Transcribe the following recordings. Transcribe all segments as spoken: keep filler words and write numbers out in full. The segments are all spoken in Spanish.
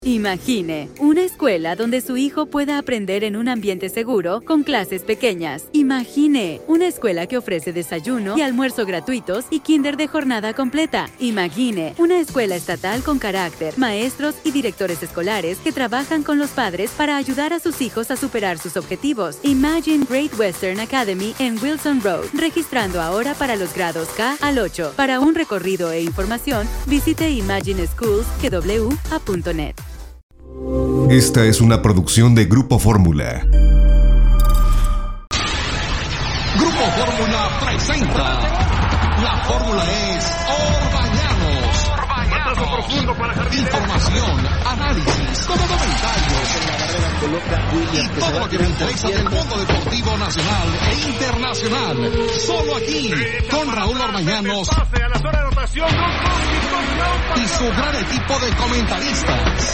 Imagine una escuela donde su hijo pueda aprender en un ambiente seguro con clases pequeñas. Imagine una escuela que ofrece desayuno y almuerzo gratuitos y kinder de jornada completa. Imagine una escuela estatal con carácter, maestros y directores escolares que trabajan con los padres para ayudar a sus hijos a superar sus objetivos. Imagine Great Western Academy en Wilson Road, registrando ahora para los grados K al ocho. Para un recorrido e información, visite imagine schools w a punto net. Esta es una producción de Grupo Fórmula. Grupo Fórmula presenta. La fórmula es Orbañanos. Orbañanos. Profundo para información, análisis, comentarios y todo lo que me interesa del mundo deportivo nacional e internacional. Solo aquí, con Raúl Orbañanos y su gran equipo de comentaristas.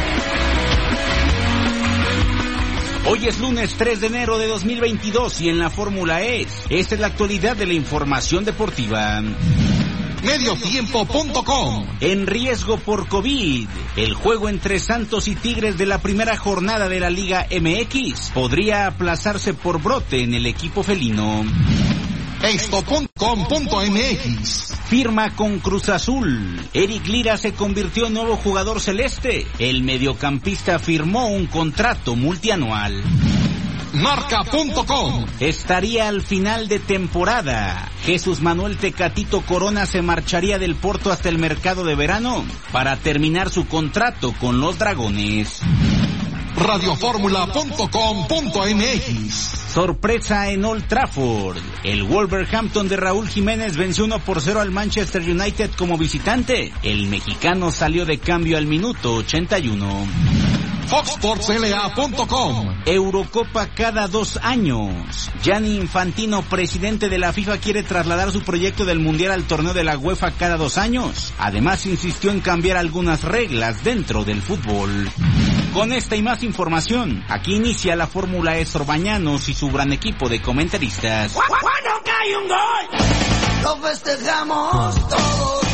Hoy es lunes tres de enero de dos mil veintidós y en la Fórmula E, esta es la actualidad de la información deportiva. Mediotiempo punto com. En riesgo por COVID, el juego entre Santos y Tigres de la primera jornada de la Liga M X podría aplazarse por brote en el equipo felino. Esto punto com punto m x. Firma con Cruz Azul. Eric Lira se convirtió en nuevo jugador celeste. El mediocampista firmó un contrato multianual. Marca punto com. Estaría al final de temporada. Jesús Manuel Tecatito Corona se marcharía del Porto hasta el mercado de verano para terminar su contrato con los Dragones. Radioformula punto com punto m x. Sorpresa en Old Trafford. El Wolverhampton de Raúl Jiménez venció uno por cero al Manchester United como visitante. El mexicano salió de cambio al minuto ochenta y uno. Fox Sports L A punto com. Eurocopa cada dos años. Gianni Infantino, presidente de la FIFA, quiere trasladar su proyecto del Mundial al torneo de la UEFA cada dos años. Además, insistió en cambiar algunas reglas dentro del fútbol. Con esta y más información, aquí inicia la Fórmula E Orbañanos y su gran equipo de comentaristas. ¡Cuándo cae un gol! Lo festejamos todos,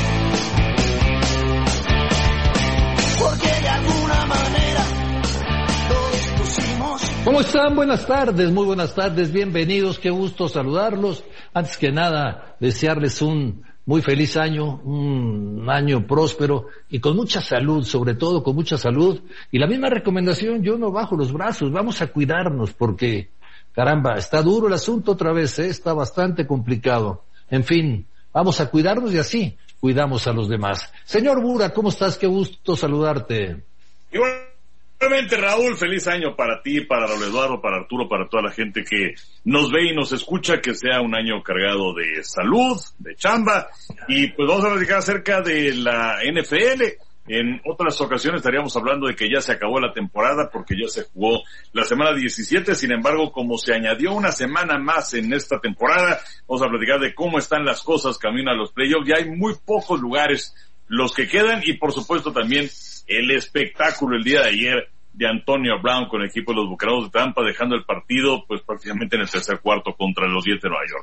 porque de alguna manera todos pusimos. ¿Cómo están? Buenas tardes, muy buenas tardes, bienvenidos, qué gusto saludarlos. Antes que nada, desearles un muy feliz año, un año próspero y con mucha salud, sobre todo con mucha salud. Y la misma recomendación, yo no bajo los brazos, vamos a cuidarnos porque, caramba, está duro el asunto otra vez, ¿eh? Está bastante complicado. En fin, vamos a cuidarnos y así cuidamos a los demás. Señor Bura, ¿cómo estás? Qué gusto saludarte. Igualmente, Raúl, feliz año para ti, para Raúl Eduardo, para Arturo, para toda la gente que nos ve y nos escucha, que sea un año cargado de salud, de chamba, y pues vamos a platicar acerca de la N F L. En otras ocasiones estaríamos hablando de que ya se acabó la temporada porque ya se jugó la semana diecisiete, sin embargo, como se añadió una semana más en esta temporada, vamos a platicar de cómo están las cosas camino a los playoffs. Ya hay muy pocos lugares los que quedan y por supuesto también el espectáculo el día de ayer de Antonio Brown con el equipo de los Bucaneros de Tampa, dejando el partido pues prácticamente en el tercer cuarto contra los Jets de Nueva York.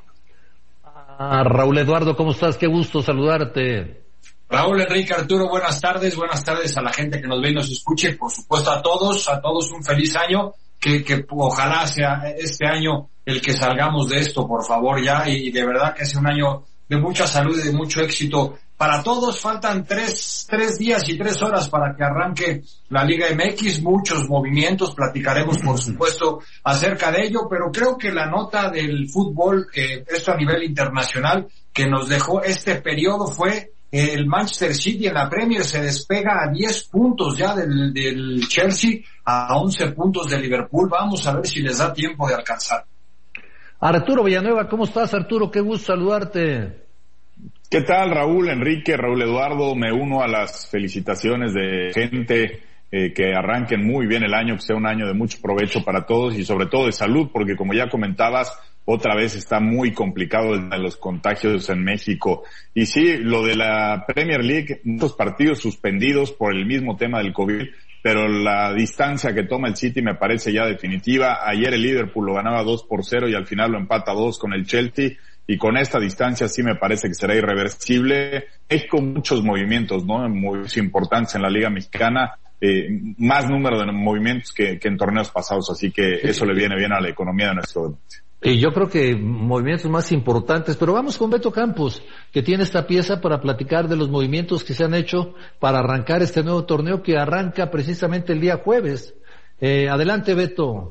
Ah, Raúl Eduardo, ¿cómo estás? Qué gusto saludarte. Raúl, Enrique, Arturo, buenas tardes, buenas tardes a la gente que nos ve y nos escuche, por supuesto a todos, a todos un feliz año, que, que ojalá sea este año el que salgamos de esto, por favor, ya, y de verdad que sea un año de mucha salud y de mucho éxito para todos. Faltan tres, tres días y tres horas para que arranque la Liga M X, muchos movimientos, platicaremos por supuesto acerca de ello, pero creo que la nota del fútbol, eh, esto a nivel internacional, que nos dejó este periodo fue el Manchester City en la Premier, se despega a diez puntos ya del, del Chelsea, a once puntos de Liverpool. Vamos a ver si les da tiempo de alcanzar. Arturo Villanueva, ¿cómo estás, Arturo? Qué gusto saludarte. ¿Qué tal, Raúl, Enrique, Raúl Eduardo? Me uno a las felicitaciones de gente eh, que arranquen muy bien el año, que sea un año de mucho provecho para todos y sobre todo de salud, porque como ya comentabas, otra vez está muy complicado el de los contagios en México. Y sí, lo de la Premier League, muchos partidos suspendidos por el mismo tema del COVID, pero la distancia que toma el City me parece ya definitiva. Ayer el Liverpool lo ganaba dos por cero y al final lo empata dos con el Chelsea. Y con esta distancia sí me parece que será irreversible. Es con muchos movimientos, ¿no? Muy importantes en la Liga Mexicana. eh, más número de movimientos que, que en torneos pasados, así que eso le viene bien a la economía de nuestro deporte. Y yo creo que movimientos más importantes, pero vamos con Beto Campos, que tiene esta pieza para platicar de los movimientos que se han hecho para arrancar este nuevo torneo que arranca precisamente el día jueves. Eh, adelante, Beto.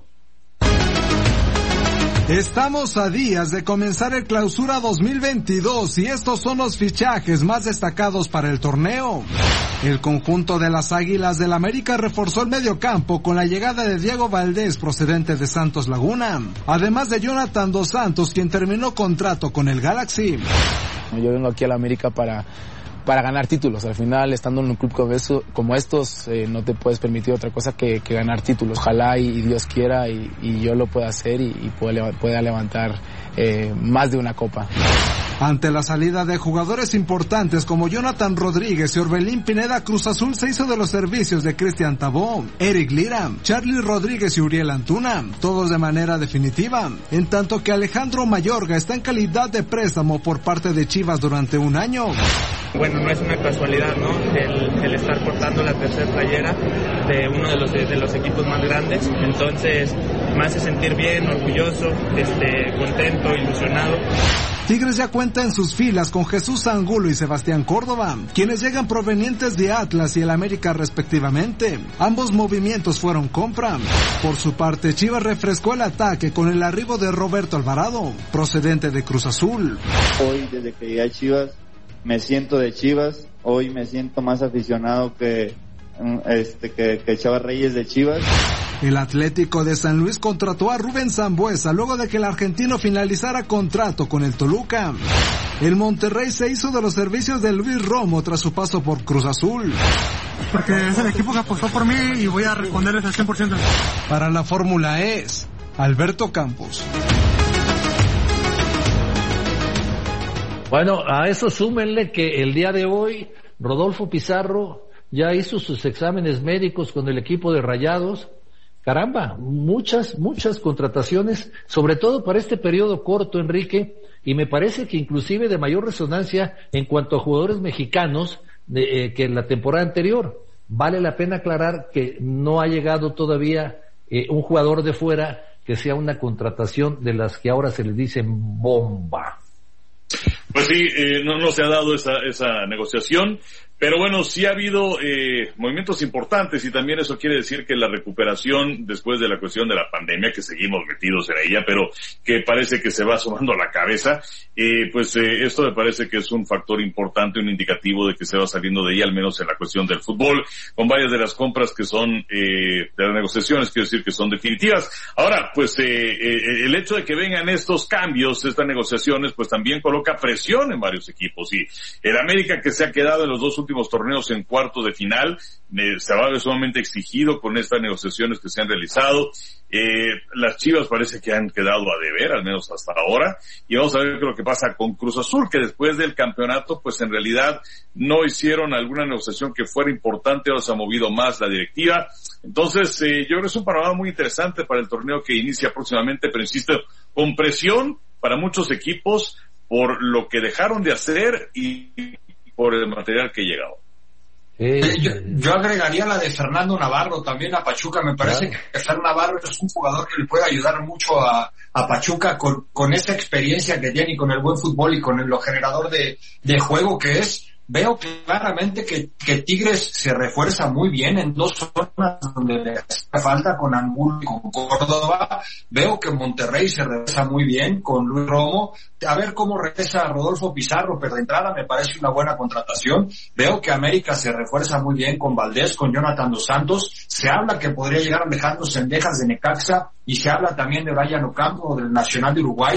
Estamos a días de comenzar el Clausura dos mil veintidós y estos son los fichajes más destacados para el torneo. El conjunto de las Águilas del América reforzó el mediocampo con la llegada de Diego Valdés procedente de Santos Laguna, además de Jonathan Dos Santos, quien terminó contrato con el Galaxy. Yo vengo aquí a la América para para ganar títulos. Al final, estando en un club como, eso, como estos, eh, no te puedes permitir otra cosa que, que ganar títulos. Ojalá y, y Dios quiera y, y yo lo pueda hacer y, y pueda, pueda levantar eh, más de una copa. Ante la salida de jugadores importantes como Jonathan Rodríguez y Orbelín Pineda, Cruz Azul se hizo de los servicios de Cristian Tabó, Eric Lira, Charlie Rodríguez y Uriel Antuna, todos de manera definitiva, en tanto que Alejandro Mayorga está en calidad de préstamo por parte de Chivas durante un año. Bueno, no es una casualidad, ¿no? El, el estar portando la tercera playera de uno de los de los equipos más grandes, entonces me hace sentir bien, orgulloso, este, contento, ilusionado. Tigres ya cuenta en sus filas con Jesús Angulo y Sebastián Córdoba, quienes llegan provenientes de Atlas y el América respectivamente. Ambos movimientos fueron compra. Por su parte, Chivas refrescó el ataque con el arribo de Roberto Alvarado, procedente de Cruz Azul. Hoy, desde que llegué a Chivas, me siento de Chivas. Hoy me siento más aficionado que este que, que Chava Reyes de Chivas. El Atlético de San Luis contrató a Rubén Sambueza luego de que el argentino finalizara contrato con el Toluca. El Monterrey se hizo de los servicios de Luis Romo tras su paso por Cruz Azul. Porque es el equipo que apostó por mí y voy a responderles al cien por ciento. Para la Fórmula E, Alberto Campos. Bueno, a eso súmenle que el día de hoy Rodolfo Pizarro ya hizo sus exámenes médicos con el equipo de Rayados. Caramba, muchas, muchas contrataciones, sobre todo para este periodo corto, Enrique, y me parece que inclusive de mayor resonancia en cuanto a jugadores mexicanos de, eh, que en la temporada anterior. Vale la pena aclarar que no ha llegado todavía eh, un jugador de fuera que sea una contratación de las que ahora se les dicen bomba. Pues sí, eh, no, no se ha dado esa, esa negociación, pero bueno, sí ha habido eh, movimientos importantes y también eso quiere decir que la recuperación después de la cuestión de la pandemia, que seguimos metidos en ella, pero que parece que se va asomando a la cabeza, eh, pues eh, esto me parece que es un factor importante, un indicativo de que se va saliendo de ella, al menos en la cuestión del fútbol, con varias de las compras que son, eh, de las negociaciones, quiero decir que son definitivas. Ahora, pues eh, eh, el hecho de que vengan estos cambios, estas negociaciones, pues también coloca presión en varios equipos, y el América, que se ha quedado en los dos últimos torneos en cuartos de final, eh, se va a ver sumamente exigido con estas negociaciones que se han realizado. Eh, las Chivas parece que han quedado a deber, al menos hasta ahora, y vamos a ver qué es lo que pasa con Cruz Azul, que después del campeonato, pues en realidad no hicieron alguna negociación que fuera importante, ahora se ha movido más la directiva. Entonces, eh, yo creo que es un panorama muy interesante para el torneo que inicia próximamente, pero insisto, con presión para muchos equipos por lo que dejaron de hacer y por el material que llegaba. Eh, yo, yo agregaría la de Fernando Navarro también a Pachuca. Me parece claro. que Fernando Navarro es un jugador que le puede ayudar mucho a, a Pachuca con, con esa experiencia que tiene y con el buen fútbol y con el, lo generador de, de juego que es. Veo claramente que, que Tigres se refuerza muy bien en dos zonas donde le hace falta, con Angulo y con Córdoba. Veo que Monterrey se refuerza muy bien con Luis Romo. A ver cómo regresa Rodolfo Pizarro, pero de entrada me parece una buena contratación. Veo que América se refuerza muy bien con Valdés, con Jonathan Dos Santos. Se habla que podría llegar Alejandro Sendejas de Necaxa y se habla también de Brian Ocampo del Nacional de Uruguay.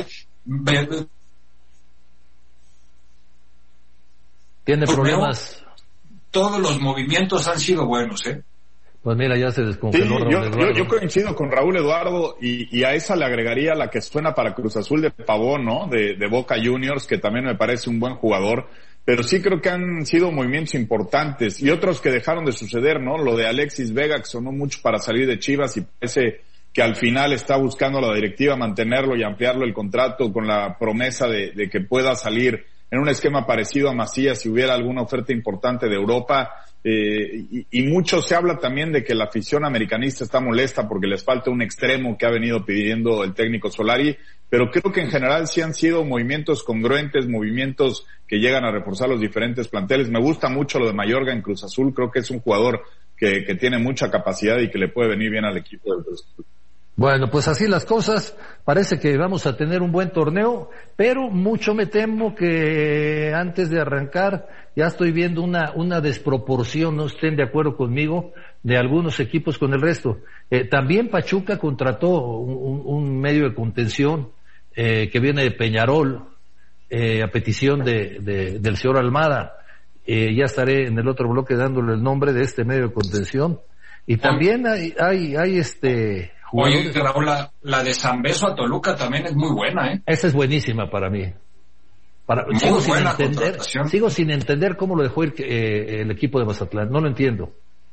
Tiene problemas. Todos los movimientos han sido buenos, ¿eh? Pues mira, ya se descongeló. Sí, yo, yo, yo coincido con Raúl Eduardo y, y a esa le agregaría la que suena para Cruz Azul de Pavón, ¿no? De, de Boca Juniors, que también me parece un buen jugador. Pero sí creo que han sido movimientos importantes y otros que dejaron de suceder, ¿no? Lo de Alexis Vega, que sonó mucho para salir de Chivas y parece que al final está buscando la directiva mantenerlo y ampliarlo el contrato con la promesa de, de que pueda salir en un esquema parecido a Macías si hubiera alguna oferta importante de Europa. Eh, y, y mucho se habla también de que la afición americanista está molesta porque les falta un extremo que ha venido pidiendo el técnico Solari, pero creo que en general sí han sido movimientos congruentes, movimientos que llegan a reforzar los diferentes planteles. Me gusta mucho lo de Mayorga en Cruz Azul, creo que es un jugador que, que tiene mucha capacidad y que le puede venir bien al equipo del Cruz Azul. Bueno, pues así las cosas, parece que vamos a tener un buen torneo, pero mucho me temo que antes de arrancar ya estoy viendo una una desproporción, no estén de acuerdo conmigo, de algunos equipos con el resto. Eh, también Pachuca contrató un, un medio de contención eh, que viene de Peñarol, eh, a petición de, de del señor Almada. Eh, ya estaré en el otro bloque dándole el nombre de este medio de contención. Y también hay, hay, hay este... Oye, Raúl, la, la de San Beso a Toluca también es muy buena, ¿eh? Esa es buenísima para mí. Para, muy sigo buena sin entender, sigo sin entender cómo lo dejó ir eh, el equipo de Mazatlán. No lo entiendo.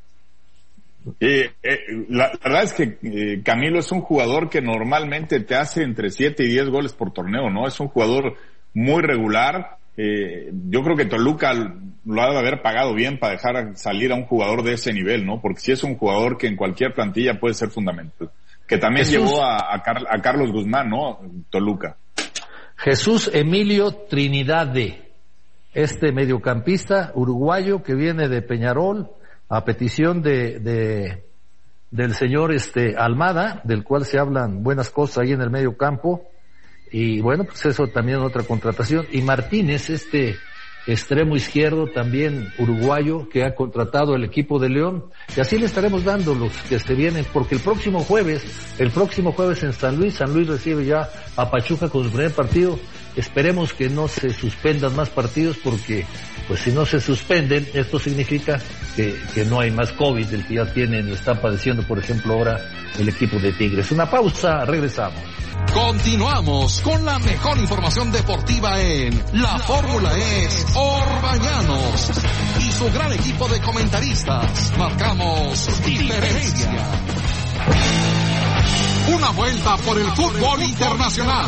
Eh, eh, la, la verdad es que eh, Camilo es un jugador que normalmente te hace entre siete y diez goles por torneo, ¿no? Es un jugador muy regular. Eh, yo creo que Toluca lo ha de haber pagado bien para dejar salir a un jugador de ese nivel, ¿no? Porque sí es un jugador que en cualquier plantilla puede ser fundamental. Que también Jesús, llevó a, a, Car- a Carlos Guzmán, ¿no? Toluca. Jesús Emilio Trinidade, este mediocampista uruguayo que viene de Peñarol a petición de, de del señor este Almada, del cual se hablan buenas cosas ahí en el medio campo. Y bueno, pues eso también es otra contratación. Y Martínez, este extremo izquierdo también uruguayo que ha contratado el equipo de León. Y así le estaremos dando los que se vienen, porque el próximo jueves, el próximo jueves en San Luis, San Luis recibe ya a Pachuca con su primer partido. Esperemos que no se suspendan más partidos, porque pues si no se suspenden, esto significa que, que no hay más COVID del que ya tienen, lo están padeciendo, por ejemplo, ahora el equipo de Tigres. Una pausa, regresamos. Continuamos con la mejor información deportiva en La Fórmula es Orbañanos y su gran equipo de comentaristas. Marcamos diferencia. Una vuelta por el fútbol internacional.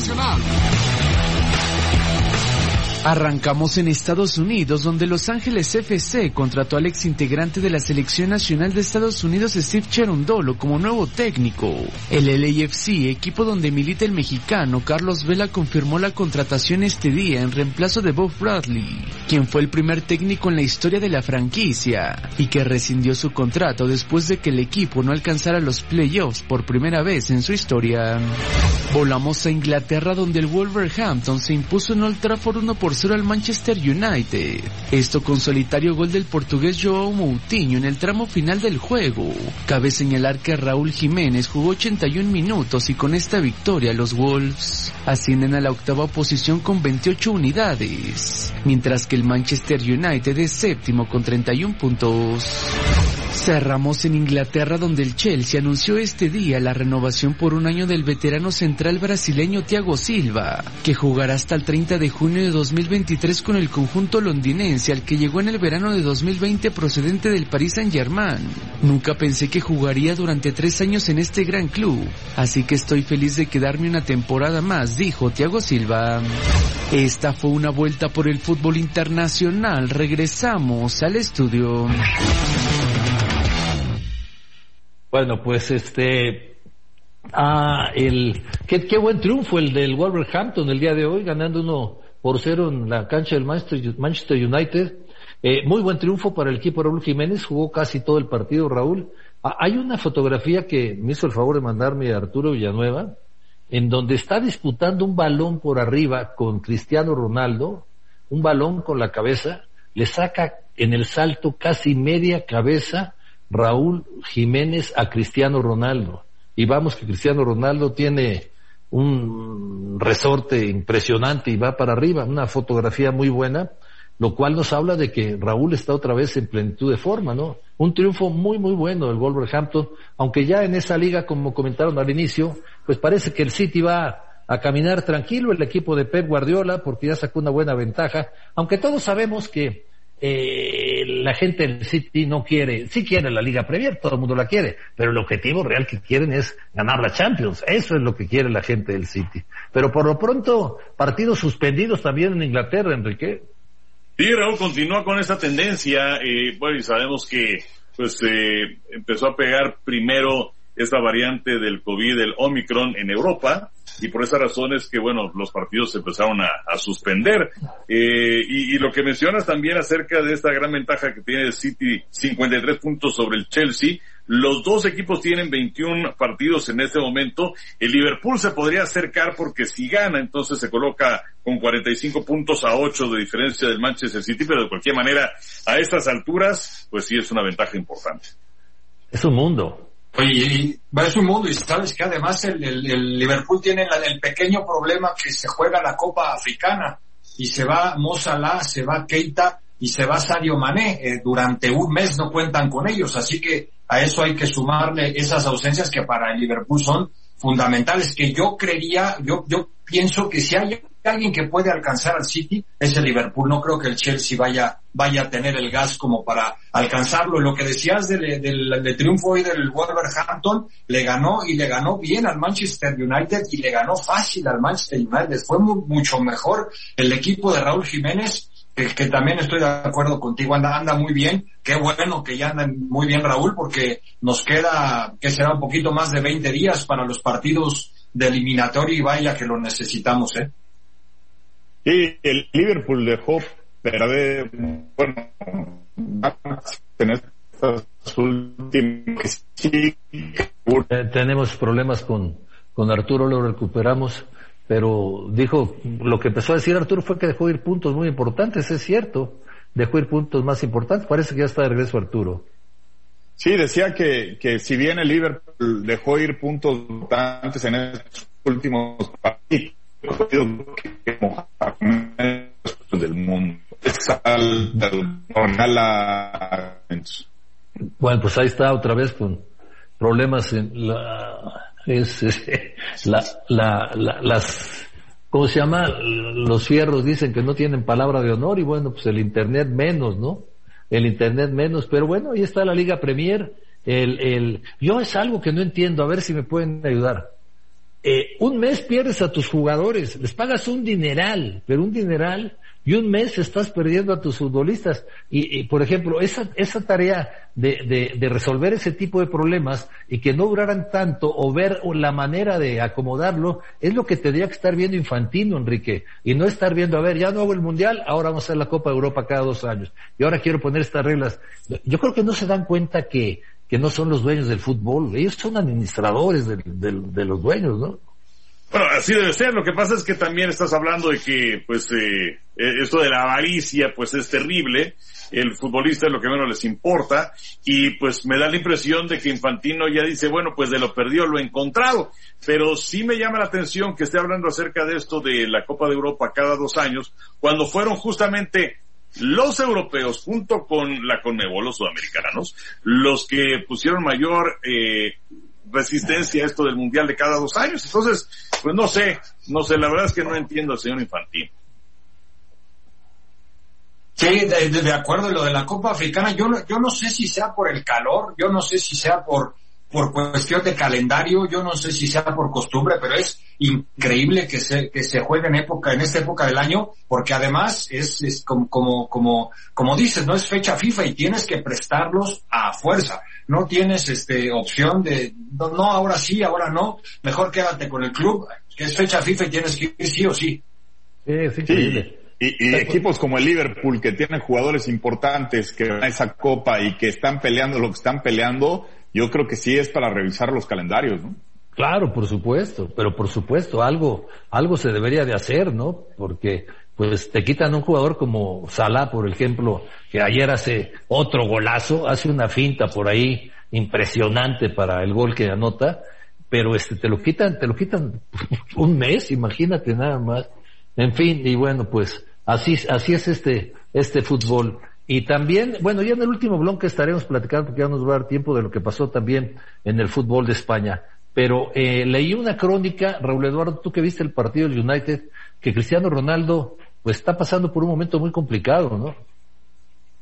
Arrancamos en Estados Unidos, donde Los Ángeles F C contrató al ex integrante de la Selección Nacional de Estados Unidos, Steve Cherundolo, como nuevo técnico. El L A F C, equipo donde milita el mexicano Carlos Vela, confirmó la contratación este día en reemplazo de Bob Bradley, quien fue el primer técnico en la historia de la franquicia y que rescindió su contrato después de que el equipo no alcanzara los playoffs por primera vez en su historia. Volamos a Inglaterra, donde el Wolverhampton se impuso en Old Trafford uno por cero al Manchester United. Esto con solitario gol del portugués João Moutinho en el tramo final del juego. Cabe señalar que Raúl Jiménez jugó ochenta y un minutos y con esta victoria los Wolves ascienden a la octava posición con veintiocho unidades, mientras que el Manchester United es séptimo con treinta y un puntos. Cerramos en Inglaterra, donde el Chelsea anunció este día la renovación por un año del veterano central brasileño Thiago Silva, que jugará hasta el treinta de junio de dos mil veintitrés con el conjunto londinense, al que llegó en el verano de dos mil veinte procedente del Paris Saint-Germain. Nunca pensé que jugaría durante tres años en este gran club, así que estoy feliz de quedarme una temporada más, dijo Thiago Silva. Esta fue una vuelta por el fútbol internacional. Regresamos al estudio. Bueno, pues este, ah, el, qué, qué buen triunfo el del Wolverhampton el día de hoy, ganando uno por cero en la cancha del Manchester, Manchester United. Eh, muy buen triunfo para el equipo de Raúl Jiménez, jugó casi todo el partido Raúl. Ah, hay una fotografía que me hizo el favor de mandarme a Arturo Villanueva, en donde está disputando un balón por arriba con Cristiano Ronaldo, un balón con la cabeza, le saca en el salto casi media cabeza Raúl Jiménez a Cristiano Ronaldo. Y vamos que Cristiano Ronaldo tiene un resorte impresionante y va para arriba, una fotografía muy buena, lo cual nos habla de que Raúl está otra vez en plenitud de forma, ¿no? Un triunfo muy muy bueno del Wolverhampton, aunque ya en esa liga, como comentaron al inicio, pues parece que el City va a caminar tranquilo, el equipo de Pep Guardiola, porque ya sacó una buena ventaja, aunque todos sabemos que eh, la gente del City no quiere, sí quiere la Liga Premier, todo el mundo la quiere, pero el objetivo real que quieren es ganar la Champions, eso es lo que quiere la gente del City. Pero por lo pronto, partidos suspendidos también en Inglaterra, Enrique. Sí, Raúl, continúa con esta tendencia, eh, bueno, y sabemos que pues eh, empezó a pegar primero esta variante del COVID, el Omicron, en Europa, y por esa razón es que, bueno, los partidos se empezaron a, a suspender. Eh, y, y lo que mencionas también acerca de esta gran ventaja que tiene el City, cincuenta y tres puntos sobre el Chelsea. Los dos equipos tienen veintiún partidos en este momento. El Liverpool se podría acercar porque si gana, entonces se coloca con cuarenta y cinco puntos a ocho de diferencia del Manchester City, pero de cualquier manera, a estas alturas, pues sí es una ventaja importante. Es un mundo. Oye, y es un mundo, y sabes que además el, el, el Liverpool tiene la, el pequeño problema que se juega la Copa Africana, y se va Mo Salah, se va Keita, y se va Sadio Mané, eh, durante un mes no cuentan con ellos, así que a eso hay que sumarle esas ausencias que para el Liverpool son fundamentales, que yo creería, yo, yo pienso que si hay alguien que puede alcanzar al City es el Liverpool. No creo que el Chelsea vaya vaya a tener el gas como para alcanzarlo. Lo que decías del, del, del triunfo hoy del Wolverhampton, le ganó y le ganó bien al Manchester United y le ganó fácil al Manchester United. Fue muy, mucho mejor el equipo de Raúl Jiménez, que, que también estoy de acuerdo contigo, anda, anda muy bien. Qué bueno que ya anda muy bien Raúl, porque nos queda, que será un poquito más de veinte días para los partidos de eliminatorio, y vaya que lo necesitamos, ¿eh? Sí, el Liverpool dejó perder, bueno, en estas últimas, sí, eh, tenemos problemas con, con Arturo, lo recuperamos, pero dijo, lo que empezó a decir Arturo fue que dejó ir puntos muy importantes, es cierto, dejó ir puntos más importantes, parece que ya está de regreso Arturo. Sí, decía que, que si bien el Liverpool dejó ir puntos importantes en estos últimos partidos, del mundo es al normal a... Bueno, pues ahí está otra vez con problemas en la es, es la, la, la las ¿cómo se llama? Los fierros dicen que no tienen palabra de honor, y bueno, pues el internet menos, ¿no? El internet menos, pero bueno, ahí está la Liga Premier. El el yo es algo que no entiendo, a ver si me pueden ayudar. Eh, un mes pierdes a tus jugadores, les pagas un dineral, pero un dineral, y un mes estás perdiendo a tus futbolistas. Y, y por ejemplo, esa esa tarea de, de, de resolver ese tipo de problemas y que no duraran tanto, o ver la manera de acomodarlo, es lo que tendría que estar viendo Infantino, Enrique, y no estar viendo, a ver, ya no hago el Mundial, ahora vamos a hacer la Copa de Europa cada dos años, y ahora quiero poner estas reglas. Yo creo que no se dan cuenta que que no son los dueños del fútbol, ellos son administradores de, de, de los dueños, ¿no? Bueno, así debe ser. Lo que pasa es que también estás hablando de que, pues, eh, esto de la avaricia, pues, es terrible. El futbolista es lo que menos les importa, y pues me da la impresión de que Infantino ya dice, bueno, pues de lo perdido lo he encontrado. Pero sí me llama la atención que esté hablando acerca de esto de la Copa de Europa cada dos años, cuando fueron justamente los europeos, junto con la CONMEBOL, los sudamericanos, los que pusieron mayor eh, resistencia a esto del Mundial de cada dos años. Entonces, pues no sé, no sé, la verdad es que no entiendo al señor Infantino. Sí, de, de, de acuerdo en lo de la Copa Africana, yo no, yo no sé si sea por el calor, yo no sé si sea por por cuestión de calendario, yo no sé si sea por costumbre, pero es increíble que se que se juegue en época en esta época del año, porque además es es como como como como dices, no es fecha FIFA y tienes que prestarlos a fuerza. No tienes este opción de no, no ahora sí, ahora no, mejor quédate con el club, que es fecha FIFA y tienes que ir sí o sí. Sí, es increíble. Sí. Y, y equipos como el Liverpool, que tienen jugadores importantes que van a esa copa y que están peleando lo que están peleando, yo creo que sí es para revisar los calendarios, ¿no? Claro, por supuesto, pero por supuesto, algo, algo se debería de hacer, ¿no? Porque, pues, te quitan un jugador como Salah, por ejemplo, que ayer hace otro golazo, hace una finta por ahí impresionante para el gol que anota, pero este, te lo quitan, te lo quitan un mes, imagínate nada más. En fin, y bueno, pues, así, así es este, este fútbol. Y también, bueno, ya en el último bloque estaremos platicando, porque ya nos va a dar tiempo de lo que pasó también en el fútbol de España. Pero eh, leí una crónica, Raúl Eduardo, tú que viste el partido del United, que Cristiano Ronaldo pues está pasando por un momento muy complicado, ¿no?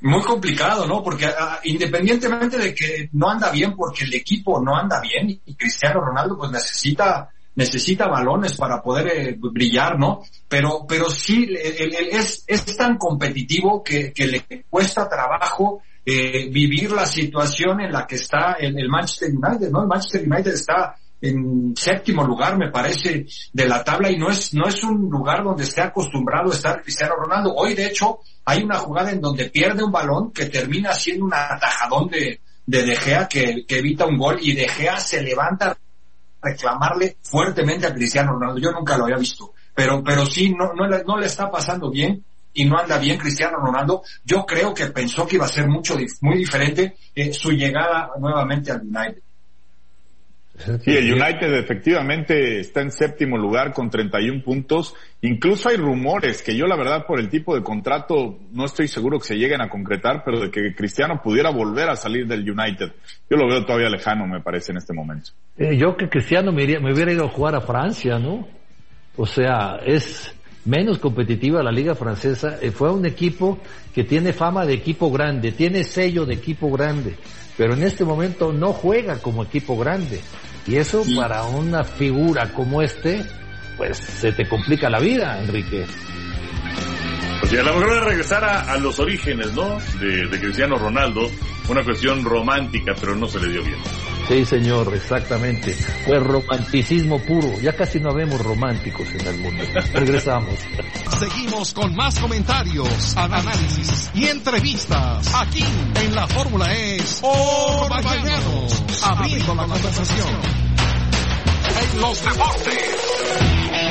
Muy complicado, ¿no? Porque a, independientemente de que no anda bien, porque el equipo no anda bien, y, y Cristiano Ronaldo pues necesita necesita balones para poder eh, brillar, ¿no? Pero pero sí, el, el, es, es tan competitivo que, que le cuesta trabajo eh, vivir la situación en la que está el, el Manchester United, ¿no? El Manchester United está en séptimo lugar, me parece, de la tabla, y no es no es un lugar donde esté acostumbrado a estar Cristiano Ronaldo. Hoy, de hecho, hay una jugada en donde pierde un balón que termina siendo un atajadón de, de De Gea que, que evita un gol, y De Gea se levanta a reclamarle fuertemente a Cristiano Ronaldo. Yo nunca lo había visto, pero pero sí, no no le, no le está pasando bien, y no anda bien Cristiano Ronaldo. Yo creo que pensó que iba a ser mucho muy diferente eh, su llegada nuevamente al United. Sí, el United efectivamente está en séptimo lugar con treinta y un puntos. Incluso hay rumores que yo, la verdad, por el tipo de contrato no estoy seguro que se lleguen a concretar, pero de que Cristiano pudiera volver a salir del United. Yo lo veo todavía lejano, me parece, en este momento. Eh, yo que Cristiano me, iría, me hubiera ido a jugar a Francia, ¿no? O sea, es menos competitiva la liga francesa. Eh, fue un equipo que tiene fama de equipo grande, tiene sello de equipo grande, pero en este momento no juega como equipo grande. Y eso, sí, para una figura como este, pues se te complica la vida, Enrique. Pues y a lo mejor de regresar a, a los orígenes, ¿no? De, de Cristiano Ronaldo, una cuestión romántica, pero no se le dio bien. Sí, señor, exactamente. Fue romanticismo puro. Ya casi no vemos románticos en el mundo. Regresamos. Seguimos con más comentarios, análisis y entrevistas aquí en la Fórmula Es Orbañanos, abriendo la conversación en los deportes.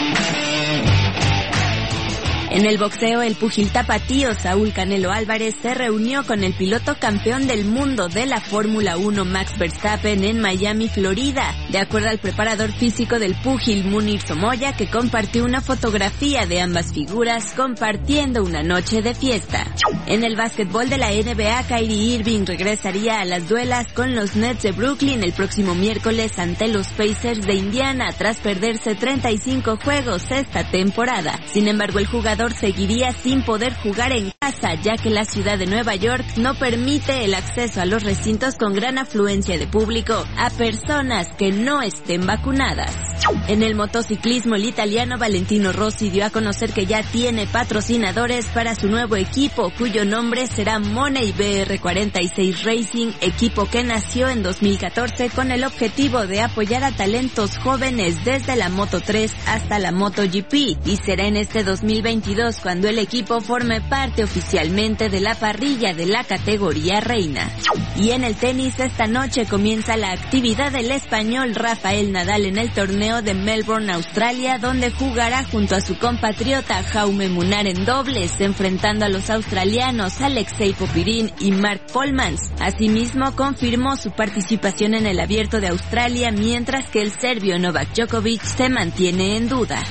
En el boxeo, el púgil tapatío Saúl Canelo Álvarez se reunió con el piloto campeón del mundo de la Fórmula uno Max Verstappen en Miami, Florida, de acuerdo al preparador físico del púgil Munir Somoya, que compartió una fotografía de ambas figuras compartiendo una noche de fiesta. En el básquetbol de la N B A, Kyrie Irving regresaría a las duelas con los Nets de Brooklyn el próximo miércoles ante los Pacers de Indiana tras perderse treinta y cinco juegos esta temporada. Sin embargo, el jugador seguiría sin poder jugar en casa, ya que la ciudad de Nueva York no permite el acceso a los recintos con gran afluencia de público a personas que no estén vacunadas. En el motociclismo, el italiano Valentino Rossi dio a conocer que ya tiene patrocinadores para su nuevo equipo, cuyo nombre será Money B R cuarenta y seis Racing, equipo que nació en dos mil catorce con el objetivo de apoyar a talentos jóvenes desde la Moto tres hasta la MotoGP, y será en este dos mil veintidós cuando el equipo forme parte oficialmente de la parrilla de la categoría reina. Y en el tenis, esta noche comienza la actividad del español Rafael Nadal en el torneo de Melbourne, Australia, donde jugará junto a su compatriota Jaume Munar en dobles, enfrentando a los australianos Alexei Popirín y Mark Polmans. Asimismo, confirmó su participación en el Abierto de Australia, mientras que el serbio Novak Djokovic se mantiene en duda.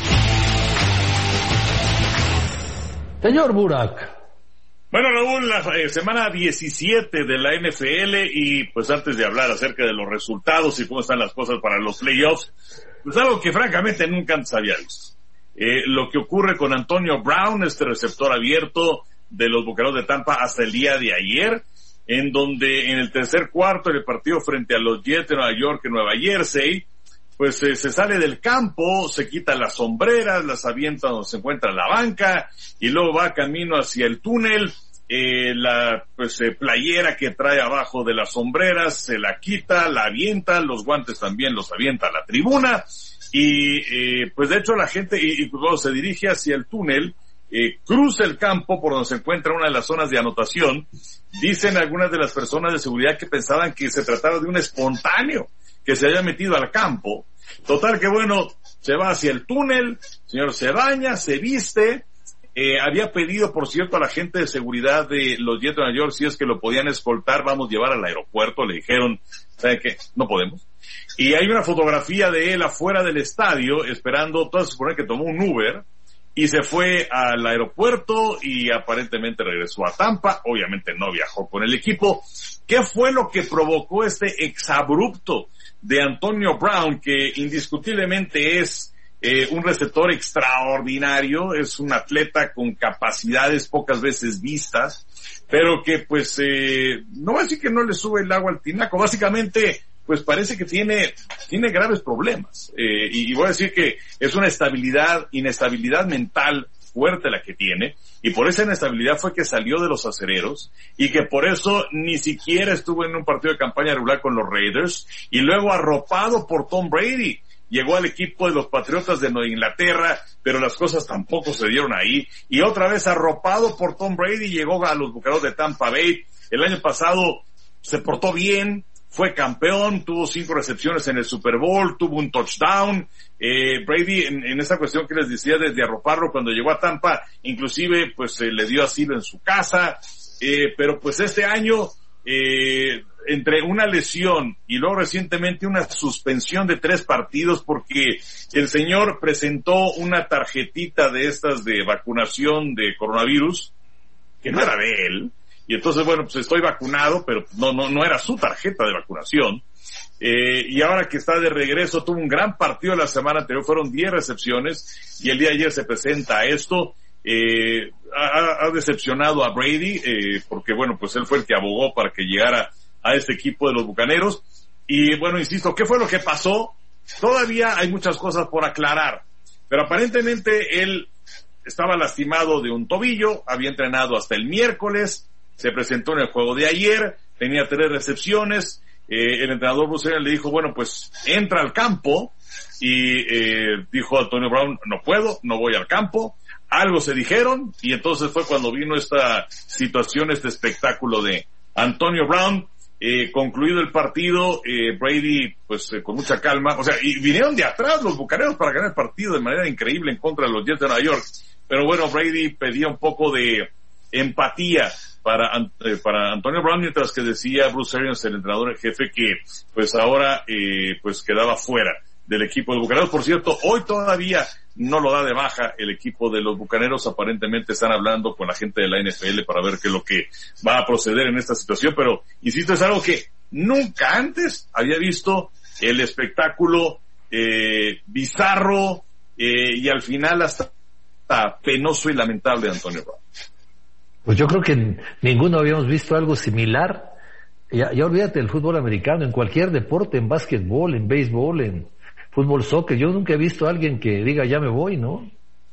Señor Burak. Bueno, Raúl, la eh, semana diecisiete de la N F L, y pues antes de hablar acerca de los resultados y cómo están las cosas para los playoffs, pues algo que francamente nunca antes había visto. Eh, lo que ocurre con Antonio Brown, este receptor abierto de los Bucaneros de Tampa hasta el día de ayer, en donde en el tercer cuarto del partido frente a los Jets de Nueva York en Nueva Jersey, pues eh, se sale del campo, se quita las sombreras, las avienta donde se encuentra la banca, y luego va camino hacia el túnel, eh, la pues eh, playera que trae abajo de las sombreras se la quita, la avienta, los guantes también los avienta a la tribuna, y eh, pues de hecho la gente, y, y luego se dirige hacia el túnel, eh, cruza el campo por donde se encuentra una de las zonas de anotación. Dicen algunas de las personas de seguridad que pensaban que se trataba de un espontáneo que se había metido al campo. Total que bueno, se va hacia el túnel, el señor se baña, se viste, eh, había pedido, por cierto, a la gente de seguridad de los Jets de Nueva York si es que lo podían escoltar, vamos a llevar al aeropuerto, le dijeron, ¿sabe qué? No podemos. Y hay una fotografía de él afuera del estadio, esperando, todo se supone que tomó un Uber, y se fue al aeropuerto y aparentemente regresó a Tampa, obviamente no viajó con el equipo. ¿Qué fue lo que provocó este exabrupto de Antonio Brown, que indiscutiblemente es eh, un receptor extraordinario, es un atleta con capacidades pocas veces vistas, pero que pues, eh, no voy a decir que no le sube el agua al tinaco, básicamente, pues parece que tiene, tiene graves problemas, eh, y, y voy a decir que es una estabilidad, inestabilidad mental fuerte la que tiene, y por esa inestabilidad fue que salió de los Acereros, y que por eso ni siquiera estuvo en un partido de campaña regular con los Raiders, y luego arropado por Tom Brady, llegó al equipo de los Patriotas de Nueva Inglaterra, pero las cosas tampoco se dieron ahí, y otra vez arropado por Tom Brady, llegó a los Bucaneros de Tampa Bay. El año pasado se portó bien, fue campeón, tuvo cinco recepciones en el Super Bowl, tuvo un touchdown. Eh, Brady, en, en esa cuestión que les decía desde arroparlo cuando llegó a Tampa, inclusive pues eh, le dio asilo en su casa, eh, pero pues este año, eh, entre una lesión y luego recientemente una suspensión de tres partidos porque el señor presentó una tarjetita de estas de vacunación de coronavirus, que no era de él, y entonces bueno, pues estoy vacunado, pero no, no, no era su tarjeta de vacunación. Eh, y ahora que está de regreso, tuvo un gran partido la semana anterior, fueron diez recepciones, y el día de ayer se presenta a esto, eh, ha, ha decepcionado a Brady, eh, porque bueno, pues él fue el que abogó para que llegara a este equipo de los Bucaneros, y bueno, insisto, ¿qué fue lo que pasó? Todavía hay muchas cosas por aclarar, pero aparentemente él estaba lastimado de un tobillo, había entrenado hasta el miércoles, se presentó en el juego de ayer, tenía tres recepciones, eh, el entrenador Bruce Arians le dijo, bueno, pues entra al campo, y eh, dijo Antonio Brown, no puedo, no voy al campo. Algo se dijeron, y entonces fue cuando vino esta situación, este espectáculo de Antonio Brown. Eh, concluido el partido, eh, Brady, pues eh, con mucha calma, o sea, y vinieron de atrás los Bucaneros para ganar el partido de manera increíble en contra de los Jets de Nueva York, pero bueno, Brady pedía un poco de empatía para eh, para Antonio Brown, mientras que decía Bruce Arians, el entrenador en jefe, que pues ahora eh, pues quedaba fuera del equipo de Bucaneros. Por cierto, hoy todavía no lo da de baja el equipo de los Bucaneros, aparentemente están hablando con la gente de la N F L para ver qué es lo que va a proceder en esta situación, pero insisto, es algo que nunca antes había visto, el espectáculo eh, bizarro eh, y al final hasta, hasta penoso y lamentable de Antonio Brown. Pues yo creo que ninguno habíamos visto algo similar. Ya, ya olvídate del fútbol americano, en cualquier deporte, en básquetbol, en béisbol, en fútbol, soccer, yo nunca he visto a alguien que diga ya me voy, ¿no?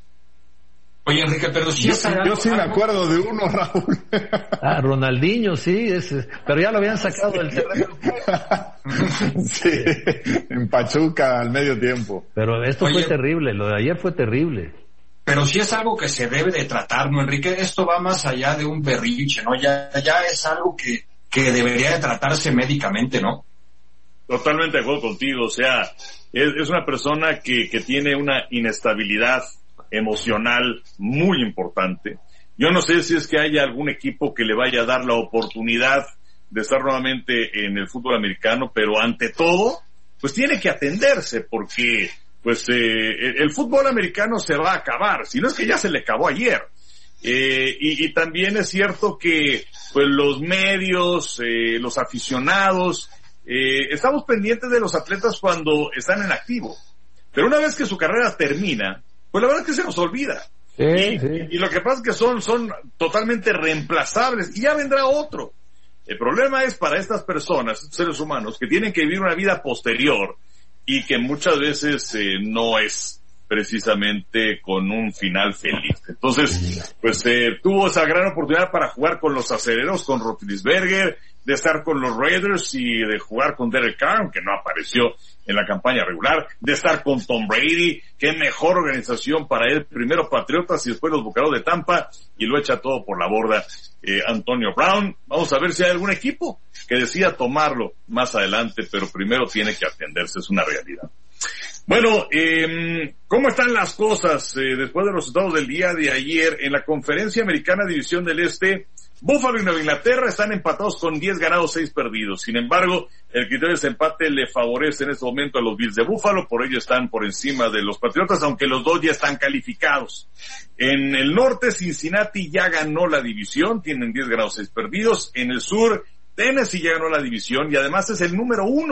Oye, Enrique, pero si yo, es yo algo, sí me algo... acuerdo de uno, Raúl. Ah, Ronaldinho, sí, es, pero ya lo habían sacado del terreno. Sí, en Pachuca al medio tiempo. Pero esto Oye, fue terrible, lo de ayer fue terrible. Pero sí es algo que se debe de tratar, ¿no, Enrique? Esto va más allá de un berrinche, ¿no? Ya, ya es algo que, que debería de tratarse médicamente, ¿no? Totalmente de acuerdo contigo, o sea, es, es una persona que, que tiene una inestabilidad emocional muy importante. Yo no sé si es que haya algún equipo que le vaya a dar la oportunidad de estar nuevamente en el fútbol americano, pero ante todo, pues tiene que atenderse, porque pues eh, el fútbol americano se va a acabar, si no es que ya se le acabó ayer. Eh, y, y también es cierto que pues los medios, eh, los aficionados, eh, estamos pendientes de los atletas cuando están en activo, pero una vez que su carrera termina, pues la verdad es que se nos olvida. Sí, y, sí. y lo que pasa es que son, son totalmente reemplazables y ya vendrá otro. El problema es para estas personas, estos seres humanos, que tienen que vivir una vida posterior y que muchas veces eh, no es precisamente con un final feliz. Entonces, pues eh, tuvo esa gran oportunidad para jugar con los Acereros, con Roethlisberger, de estar con los Raiders y de jugar con Derek Carr, que no apareció en la campaña regular, de estar con Tom Brady, qué mejor organización para él, primero Patriotas y después los Bucaneros de Tampa, y lo echa todo por la borda eh, Antonio Brown. Vamos a ver si hay algún equipo que decida tomarlo más adelante, pero primero tiene que atenderse, es una realidad. Bueno, eh, ¿cómo están las cosas eh, después de los resultados del día de ayer en la Conferencia Americana División del Este? Buffalo y Nueva Inglaterra están empatados con diez ganados, seis perdidos. Sin embargo, el criterio de desempate le favorece en este momento a los Bills de Buffalo, por ello están por encima de los Patriotas, aunque los dos ya están calificados. En el norte, Cincinnati ya ganó la división, tienen diez ganados, seis perdidos. En el sur, Tennessee ya ganó la división y además es el número uno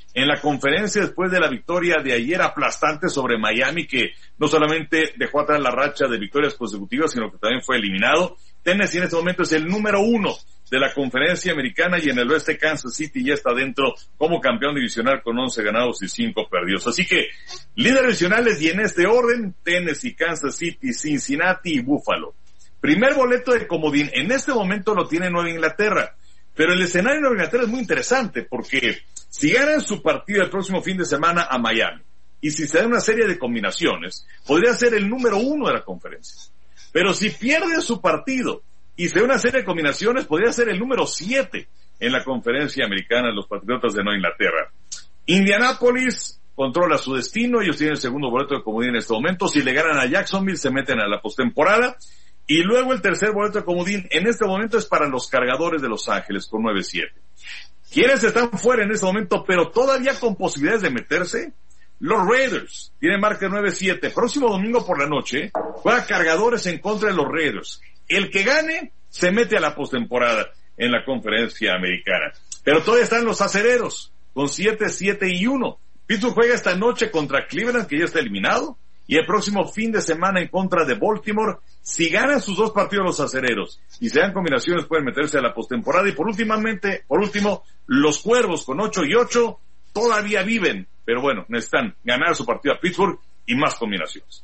en la conferencia después de la victoria de ayer aplastante sobre Miami, que no solamente dejó atrás la racha de victorias consecutivas, sino que también fue eliminado. Tennessee en este momento es el número uno de la conferencia americana y en el oeste Kansas City ya está dentro como campeón divisional con once ganados y cinco perdidos. Así que líderes divisionales y en este orden, Tennessee, Kansas City, Cincinnati y Buffalo. Primer boleto de comodín, en este momento lo tiene Nueva Inglaterra, pero el escenario de Nueva Inglaterra es muy interesante porque si ganan su partido el próximo fin de semana a Miami y si se da una serie de combinaciones, podría ser el número uno de la conferencia. Pero si pierden su partido y se da una serie de combinaciones, podría ser el número siete en la conferencia americana, los Patriotas de Nueva Inglaterra. Indianápolis controla su destino, ellos tienen el segundo boleto de comodín en este momento. Si le ganan a Jacksonville, se meten a la postemporada. Y luego el tercer boleto de comodín en este momento es para los Cargadores de Los Ángeles con nueve siete. ¿Quiénes están fuera en este momento, pero todavía con posibilidades de meterse? Los Raiders tienen marca nueve siete. Próximo domingo por la noche juega Cargadores en contra de los Raiders. El que gane se mete a la postemporada en la conferencia americana. Pero todavía están los Acereros con siete siete y uno. Pittsburgh juega esta noche contra Cleveland, que ya está eliminado, y el próximo fin de semana en contra de Baltimore. Si ganan sus dos partidos los Acereros y se dan combinaciones, pueden meterse a la postemporada. Y por últimamente, por último, los Cuervos con ocho y ocho todavía viven, pero bueno, necesitan ganar su partido a Pittsburgh y más combinaciones.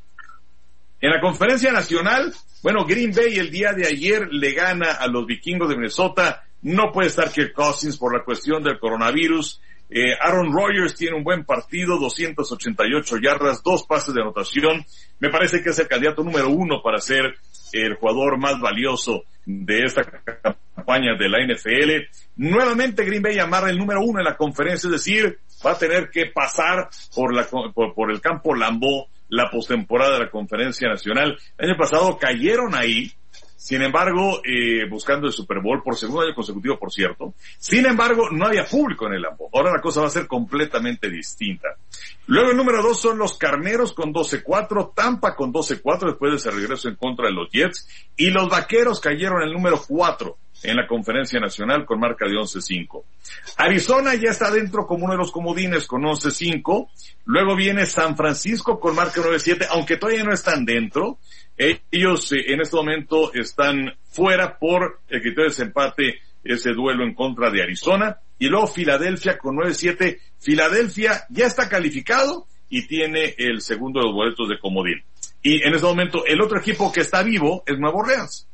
En la conferencia nacional, bueno, Green Bay el día de ayer le gana a los Vikingos de Minnesota. No puede estar Kirk Cousins por la cuestión del coronavirus. Eh, Aaron Rodgers tiene un buen partido, doscientas ochenta y ocho yardas, dos pases de anotación. Me parece que es el candidato número uno para ser el jugador más valioso de esta campaña de la N F L. Nuevamente Green Bay amarra el número uno en la conferencia, es decir, va a tener que pasar por la por, por el campo Lambeau la postemporada de la conferencia nacional. El año pasado cayeron ahí. Sin embargo, eh, buscando el Super Bowl por segundo año consecutivo, por cierto. Sin embargo, no había público en el Lambeau. Ahora la cosa va a ser completamente distinta. Luego el número dos son los Carneros con doce cuatro, Tampa con doce cuatro después de ese regreso en contra de los Jets, y los Vaqueros cayeron en el número cuatro en la conferencia nacional con marca de once cinco. Arizona ya está dentro como uno de los comodines con once cinco. Luego viene San Francisco con marca nueve siete, aunque todavía no están dentro. Ellos eh, en este momento están fuera por el criterio de desempate, ese duelo en contra de Arizona. Y luego Filadelfia con nueve siete. Filadelfia ya está calificado y tiene el segundo de los boletos de comodín. Y en este momento el otro equipo que está vivo es Nueva Orleans.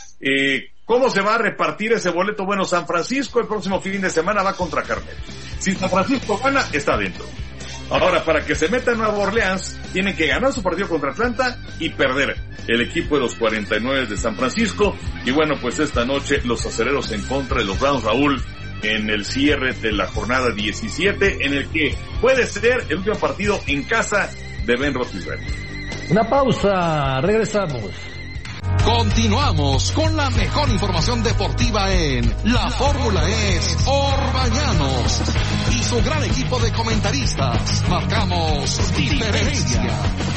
Eh, ¿Cómo se va a repartir ese boleto? Bueno, San Francisco el próximo fin de semana va contra Carneros. Si San Francisco gana, está dentro. Ahora, para que se meta en Nueva Orleans, tienen que ganar su partido contra Atlanta y perder el equipo de los cuarenta y nueve de San Francisco. Y bueno, pues esta noche los Acereros en contra de los Browns, Raúl, en el cierre de la jornada diecisiete, en el que puede ser el último partido en casa de Ben Roethlisberger. Una pausa, regresamos. Continuamos con la mejor información deportiva en La Fórmula es Orbañanos y su gran equipo de comentaristas. Marcamos diferencia.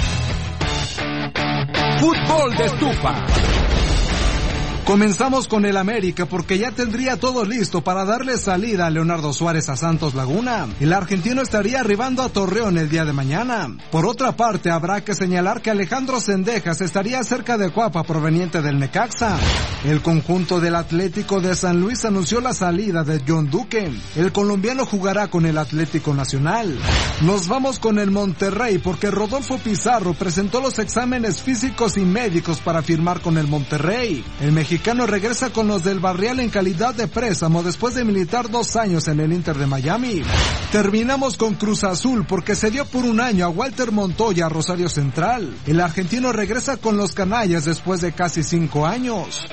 Fútbol de estufa. Comenzamos con el América porque ya tendría todo listo para darle salida a Leonardo Suárez a Santos Laguna. El argentino estaría arribando a Torreón el día de mañana. Por otra parte, habrá que señalar que Alejandro Zendejas estaría cerca de Cuapa proveniente del Necaxa. El conjunto del Atlético de San Luis anunció la salida de John Duque. El colombiano jugará con el Atlético Nacional. Nos vamos con el Monterrey porque Rodolfo Pizarro presentó los exámenes físicos y médicos para firmar con el Monterrey. El mexicano El mexicano regresa con los del Barrial en calidad de préstamo después de militar dos años en el Inter de Miami. Terminamos con Cruz Azul porque se dio por un año a Walter Montoya a Rosario Central. El argentino regresa con los canallas después de casi cinco años.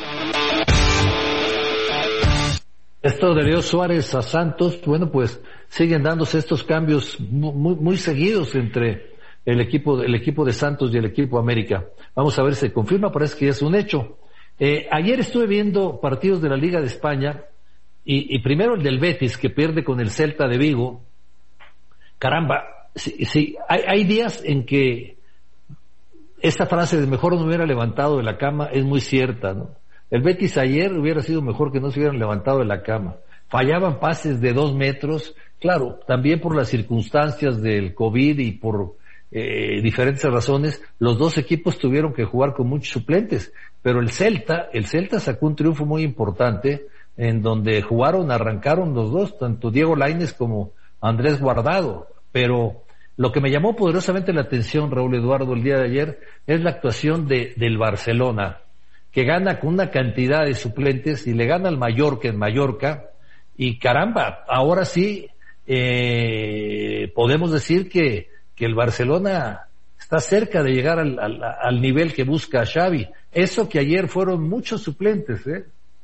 Esto de Leo Suárez a Santos, bueno, pues siguen dándose estos cambios muy, muy seguidos entre el equipo, el equipo de Santos y el equipo América. Vamos a ver si se confirma, parece que ya es un hecho. Eh, ayer estuve viendo partidos de la Liga de España y, y primero el del Betis que pierde con el Celta de Vigo. Caramba, sí, sí, hay, hay días en que esta frase de mejor no hubiera levantado de la cama es muy cierta, ¿no? El Betis ayer hubiera sido mejor que no se hubieran levantado de la cama. Fallaban pases de dos metros claro, también por las circunstancias del COVID y por eh, diferentes razones, los dos equipos tuvieron que jugar con muchos suplentes, pero el Celta, el Celta sacó un triunfo muy importante en donde jugaron, arrancaron los dos, tanto Diego Lainez como Andrés Guardado, pero lo que me llamó poderosamente la atención, Raúl Eduardo, el día de ayer, es la actuación de, del Barcelona, que gana con una cantidad de suplentes y le gana al Mallorca en Mallorca, y caramba, ahora sí, eh, podemos decir que, que el Barcelona está cerca de llegar al, al, al nivel que busca Xavi. Eso que ayer fueron muchos suplentes, ¿eh?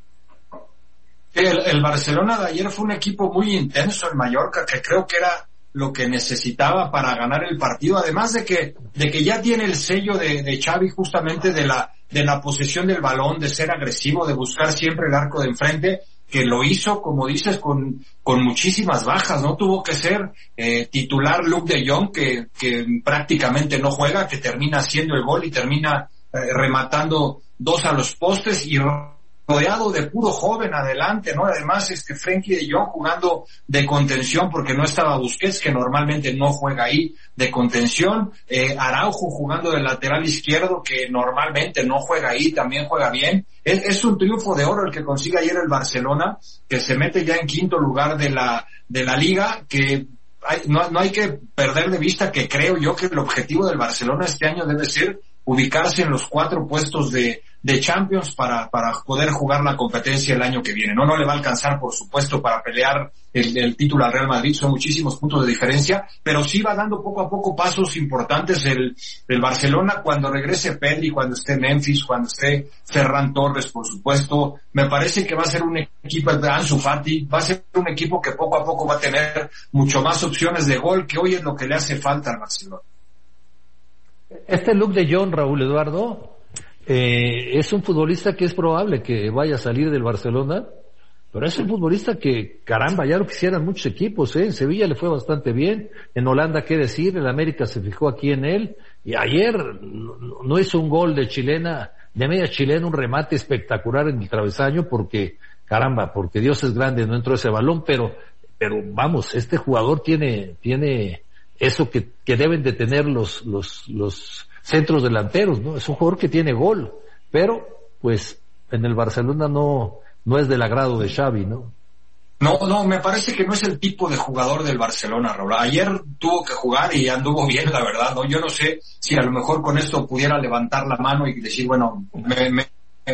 El, el Barcelona de ayer fue un equipo muy intenso en Mallorca, que creo que era lo que necesitaba para ganar el partido, además de que de que ya tiene el sello de, de Xavi justamente de la de la posesión del balón, de ser agresivo, de buscar siempre el arco de enfrente, que lo hizo, como dices, con con muchísimas bajas, ¿no? Tuvo que ser eh, titular Luuk de Jong, que que prácticamente no juega, que termina haciendo el gol y termina eh, rematando dos a los postes y rodeado de puro joven adelante, ¿no? Además, este Frenkie de Jong jugando de contención porque no estaba Busquets, que normalmente no juega ahí de contención, eh, Araujo jugando de lateral izquierdo, que normalmente no juega ahí, también juega bien. Es, es un triunfo de oro el que consigue ayer el Barcelona, que se mete ya en quinto lugar de la de la liga, que hay, no, no hay que perder de vista que creo yo que el objetivo del Barcelona este año debe ser ubicarse en los cuatro puestos de de Champions para para poder jugar la competencia el año que viene. No no le va a alcanzar, por supuesto, para pelear el, el título al Real Madrid, son muchísimos puntos de diferencia, pero sí va dando poco a poco pasos importantes el, el Barcelona. Cuando regrese Pedri, cuando esté Memphis, cuando esté Ferran Torres, por supuesto, me parece que va a ser un equipo de Ansu Fati, va a ser un equipo que poco a poco va a tener mucho más opciones de gol, que hoy es lo que le hace falta al Barcelona. Este Luuk de Jong, Raúl Eduardo, Eh, es un futbolista que es probable que vaya a salir del Barcelona, pero es un futbolista que, caramba, ya lo quisieran muchos equipos, ¿eh? En Sevilla le fue bastante bien, en Holanda, qué decir, el América se fijó aquí en él, y ayer no, no hizo un gol de chilena, de media chilena, un remate espectacular en el travesaño, porque, caramba, porque Dios es grande, no entró ese balón, pero, pero vamos, este jugador tiene, tiene eso que, que deben de tener los, los, los, centros delanteros, ¿no? Es un jugador que tiene gol, pero pues en el Barcelona no no es del agrado de Xavi, ¿no? No, no, me parece que no es el tipo de jugador del Barcelona, Raúl. Ayer tuvo que jugar y anduvo bien, la verdad, ¿no? Yo no sé si a lo mejor con esto pudiera levantar la mano y decir, bueno, me, me,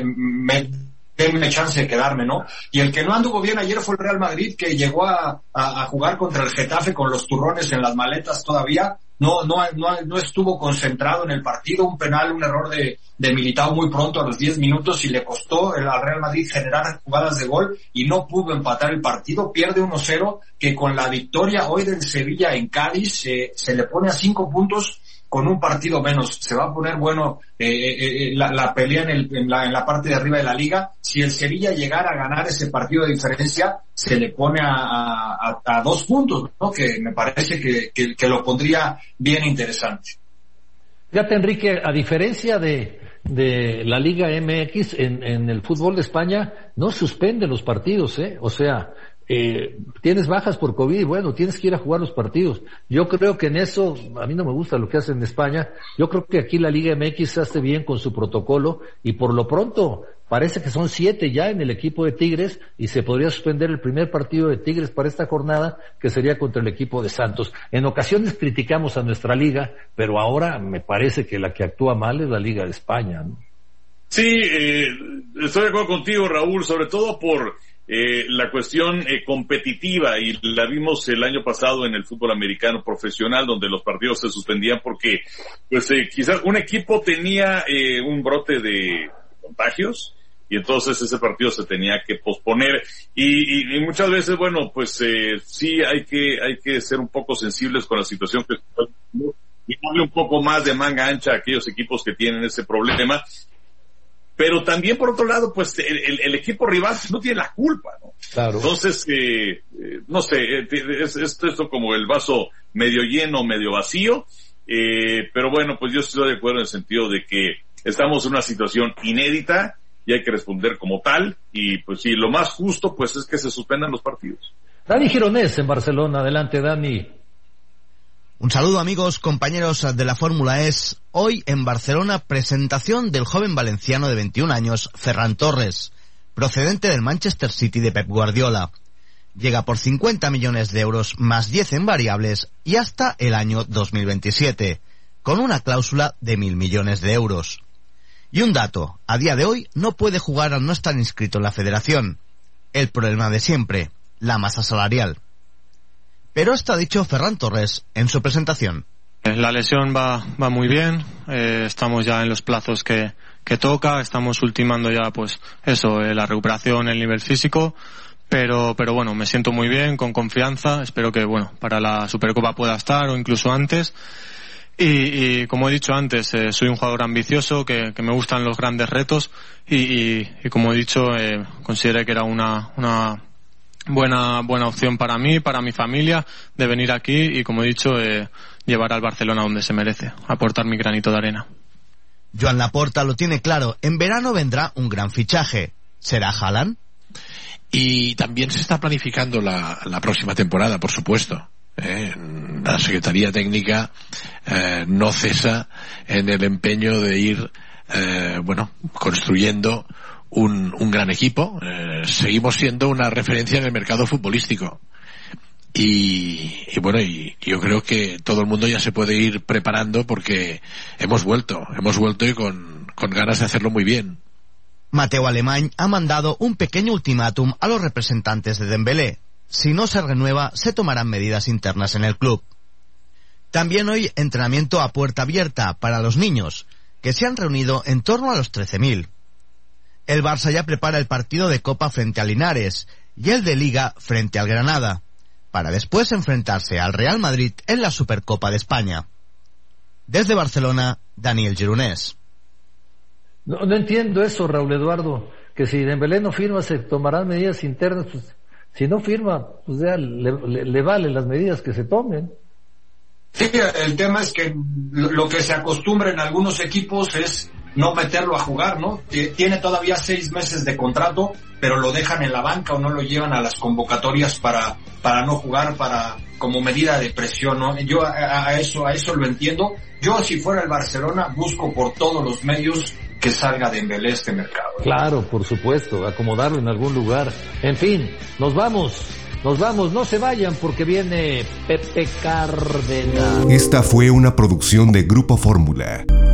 me denme chance de quedarme, ¿no? Y el que no anduvo bien ayer fue el Real Madrid, que llegó a, a, a jugar contra el Getafe con los turrones en las maletas todavía. No, no, no, no estuvo concentrado en el partido, un penal, un error de, de Militao muy pronto a los diez minutos y le costó al Real Madrid generar jugadas de gol y no pudo empatar el partido, pierde uno cero, que con la victoria hoy del Sevilla en Cádiz eh, se le pone a cinco puntos con un partido menos. Se va a poner bueno eh, eh, la, la pelea en, el, en, la, en la parte de arriba de la liga. Si el Sevilla llegara a ganar ese partido de diferencia, se le pone a, a, a dos puntos, ¿no? Que me parece que, que, que lo pondría bien interesante. Fíjate, Enrique, a diferencia de, de la Liga M X, en, en el fútbol de España no suspenden los partidos, ¿eh? O sea, eh, tienes bajas por COVID, bueno, tienes que ir a jugar los partidos. Yo creo que en eso, a mí no me gusta lo que hacen en España, yo creo que aquí la Liga M X hace bien con su protocolo y por lo pronto parece que son siete ya en el equipo de Tigres y se podría suspender el primer partido de Tigres para esta jornada, que sería contra el equipo de Santos. En ocasiones criticamos a nuestra liga, pero ahora me parece que la que actúa mal es la Liga de España, ¿no? Sí, eh, estoy de acuerdo contigo, Raúl, sobre todo por eh, la cuestión eh, competitiva, y la vimos el año pasado en el fútbol americano profesional, donde los partidos se suspendían porque pues eh, quizás un equipo tenía eh, un brote de contagios, y entonces ese partido se tenía que posponer, y, y, y muchas veces, bueno, pues eh, sí hay que hay que ser un poco sensibles con la situación que y darle un poco más de manga ancha a aquellos equipos que tienen ese problema, pero también por otro lado, pues el, el, el equipo rival no tiene la culpa, ¿no? Claro. Entonces, eh, eh, no sé, eh, es, es esto como el vaso medio lleno, medio vacío, eh, pero bueno, pues yo estoy de acuerdo en el sentido de que estamos en una situación inédita y hay que responder como tal, y pues sí, lo más justo pues es que se suspendan los partidos. Dani Gironés en Barcelona. Adelante, Dani. Un saludo, amigos, compañeros de la Fórmula E. Hoy en Barcelona, presentación del joven valenciano de veintiún años, Ferran Torres, procedente del Manchester City de Pep Guardiola. Llega por cincuenta millones de euros más diez en variables y hasta el año dos mil veintisiete, con una cláusula de mil millones de euros. Y un dato, a día de hoy no puede jugar al no estar inscrito en la federación. El problema de siempre, la masa salarial. Pero esto ha dicho Ferran Torres en su presentación. La lesión va, va muy bien, eh, estamos ya en los plazos que, que toca, estamos ultimando ya pues eso, eh, la recuperación, el nivel físico. Pero, pero bueno, me siento muy bien, con confianza. Espero que, bueno, para la Supercopa pueda estar o incluso antes. Y, y como he dicho antes, eh, soy un jugador ambicioso, que, que me gustan los grandes retos. Y, y, y como he dicho, eh, consideré que era una, una buena, buena opción para mí, para mi familia, de venir aquí y, como he dicho, eh, llevar al Barcelona donde se merece, aportar mi granito de arena. Joan Laporta lo tiene claro. En verano vendrá un gran fichaje. ¿Será Haaland? Y también se está planificando la, la próxima temporada, por supuesto. ¿eh? La Secretaría Técnica eh, no cesa en el empeño de ir, eh, bueno, construyendo un, un gran equipo. Eh, seguimos siendo una referencia en el mercado futbolístico. Y, y bueno, y yo creo que todo el mundo ya se puede ir preparando porque hemos vuelto, hemos vuelto y con, con ganas de hacerlo muy bien. Mateu Alemany ha mandado un pequeño ultimátum a los representantes de Dembélé. Si no se renueva, se tomarán medidas internas en el club. También hoy entrenamiento a puerta abierta para los niños, que se han reunido en torno a los trece mil. El Barça ya prepara el partido de Copa frente a Linares y el de Liga frente al Granada, para después enfrentarse al Real Madrid en la Supercopa de España. Desde Barcelona, Daniel Gironés. No, no entiendo eso, Raúl Eduardo, que si Dembélé no firma se tomarán medidas internas, pues si no firma, pues ya le, le, le valen las medidas que se tomen. Sí, el tema es que lo que se acostumbra en algunos equipos es no meterlo a jugar, ¿no? Tiene todavía seis meses de contrato, pero lo dejan en la banca o no lo llevan a las convocatorias para para no jugar, para como medida de presión, ¿no? Yo a, a eso a eso lo entiendo. Yo, si fuera el Barcelona, busco por todos los medios que salga Dembélé este mercado. Claro, por supuesto, acomodarlo en algún lugar. En fin, nos vamos, nos vamos, no se vayan porque viene Pepe Cárdenas. Esta fue una producción de Grupo Fórmula.